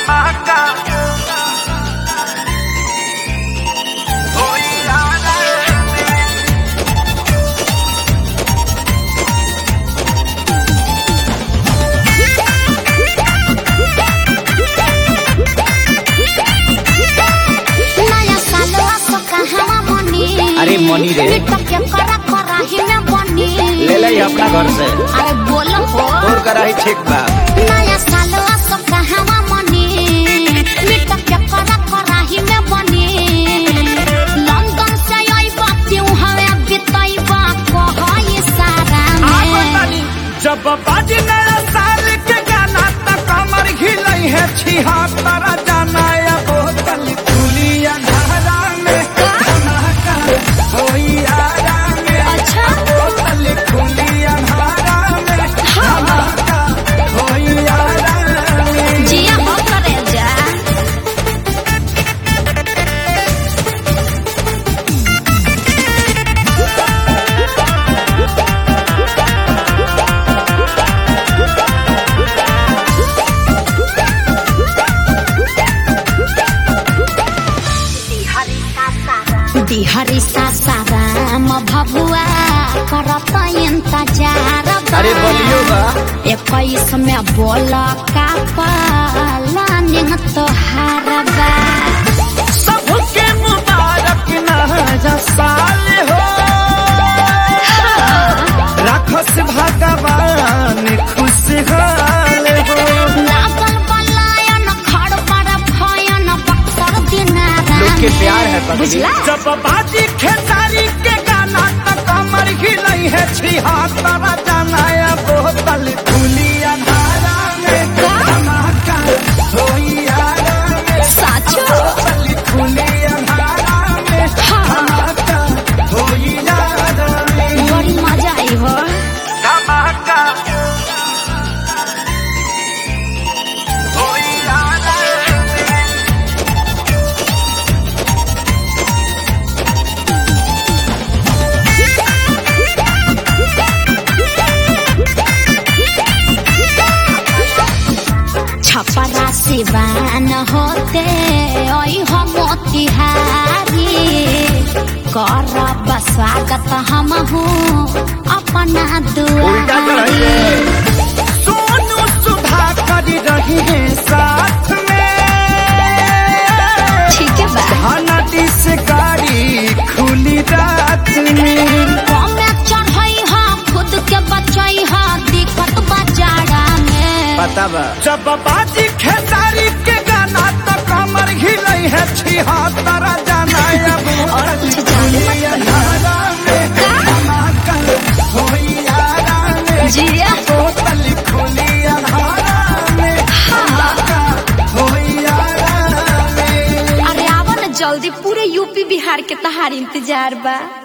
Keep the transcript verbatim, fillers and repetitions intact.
धमाका होई आरा नया सालवा सो कहवा मनी अरे मनी रे के करा कराही में बनी ले ले अपना घर से अरे बोलो हो और कराही ठीक बा नया सालवा सो कहवा मनी मिट के करा कराही में बनी लंदन से आई बात क्यों हवे बिताई बा कहई सारा में जब बाजी नया साल के गाना तक कमर हिलई है छिहत्तर जाना या बोतल खुली अंधारा में धमाका होई आरा में अच्छा बोतल खुली अंधारा में धमाका होई आरा में जिया हो करे जा बिहारी सासाराम भभुआ करत इंतजार अरे बोलियो बा इक्कीस में बोल का पालानिंग तोहार बा सबके मुबारक नया साल हो राखस भगवान खुशहाल हो लागल बलायन खड़ पर भयन बक्सर दिनारा लोग के प्यार है पगली। बुझला जब बाजी खेसारी के गाना तक कमर हिलई है छिहत्तर जाना या बोतल खुली अंधारा में धमाका होई आरा में साचो बोतल खुली अंधारा में धमाका होई आरा में बड़ी मजा आई हो धमाका होई आरा में छपरा सिवान होते ओई हो मोतिहारी करब स्वागत हम हूँ अपना उल्टा दुआरी चढ़ाइए सोनू सुधा कर रही है साथ में ठीक है बा हनटी से गाड़ी खुली रात में कमे चढ़ई हा खुद के बचई हा दिक्कत बजाड़ा में पता बा जब बाजी खेसारी के गाना तो कमर हिलई है छिहत्तर जाना अब और कुछ जाने मत अंधारा में धमाका होई आरा में जिया बोतल खुली अंधारा में धमाका होई आरा में अरे आवा न जल्दी पूरे यूपी बिहार के तहार इंतजार बा।